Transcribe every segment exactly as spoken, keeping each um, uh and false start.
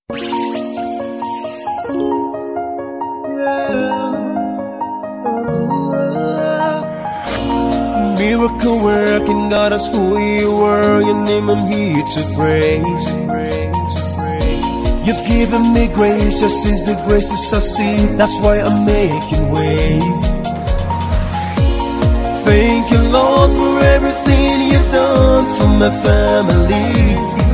Miracle working, God is who you were. Your name I'm here to praise. You've given me grace, your sins the graces I see. That's why I'm making way. Thank you, Lord, for everything you've done for my family.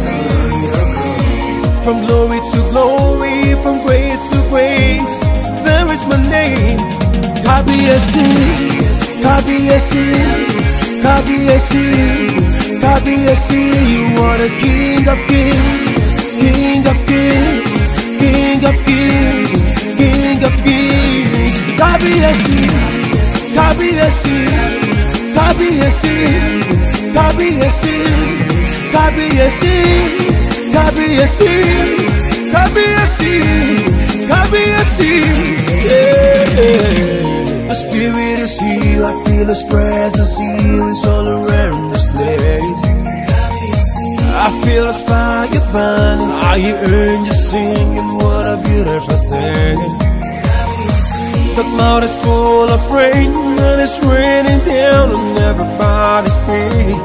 From glory to glory, from grace to grace, there is my name. Kabiyesi, Kabiyesi, Kabiyesi, Kabiyesi. You are the King of Kings, King of Kings, King of Kings, King of Kings. Kabiyesi, Kabiyesi, Kabiyesi, Kabiyesi, Kabiyesi, Kabiyesi, Kabiyesi, Kabiyesi. Yeah. The Spirit is here, I feel His presence here. It's all around this place. I feel His fire burning, I hear angels singing. What a beautiful thing. The cloud is full of rain, and it's raining down on everybody here.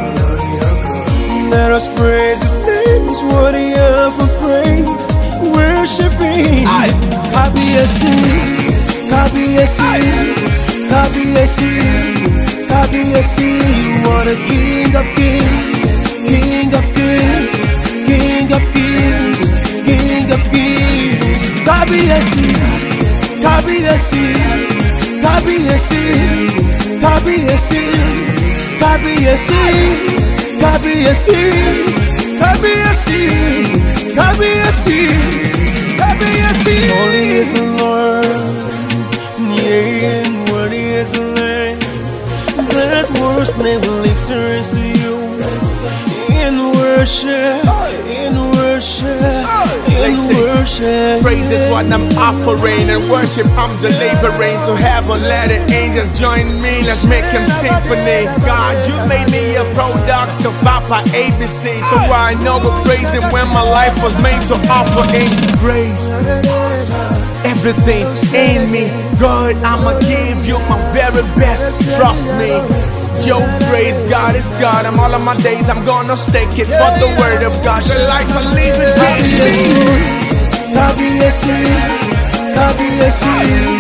Let us praise His name, He's worthy of a praise. Worshiping Kabiyesi, Kabiyesi, Kabiyesi, Kabiyesi. You are the King of Kings, King of Kings, King of Kings, King of Kings. Kabiyesi, Kabiyesi, Kabiyesi, Kabiyesi, Kabiyesi, Kabiyesi, Kabiyesi, Kabiyesi, Kabiyesi. Holy is the Lord, yeah, and worthy is the Lamb. That worst never returns to you. In worship, in worship, in worship. Praise is what I'm offering, and worship I'm delivering. So heaven, let the angels join me. Let's make Him symphony. God, you made me a product of Papa A B C. So I know we're praising when my life was made to offer in praise. Everything in me, God, I'ma give you my very best. Trust me. Yo, praise God, it's God. I'm all of my days, I'm gonna stake it for the word of God. The life I live in me. Kabiyesi, Kabiyesi,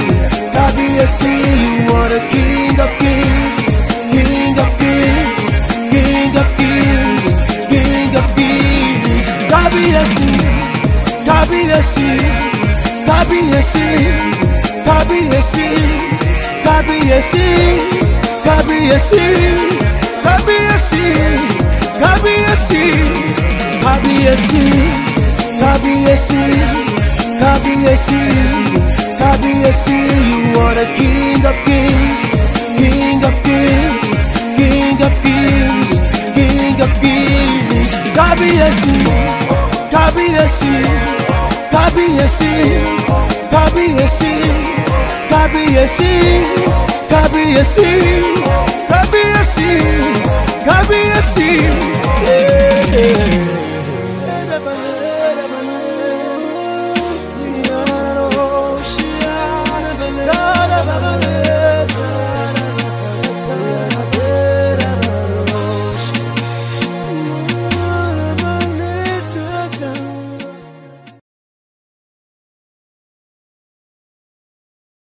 Kabiyesi. You are the King of Kings, King of Kings, King of Kings, King of Kings. Kabiyesi, Kabiyesi, Kabiyesi, Kabiyesi, Kabiyesi, Kabiyesi, Kabiyesi, Kabiyesi, Kabiyesi, Kabiyesi, Kabiyesi, Kabiyesi. You are the King of Kings, King of Kings, King of Kings, King of Kings. Kabiyesi, Kabiyesi, Kabiyesi, Kabiyesi, Kabiyesi, Kabiyesi.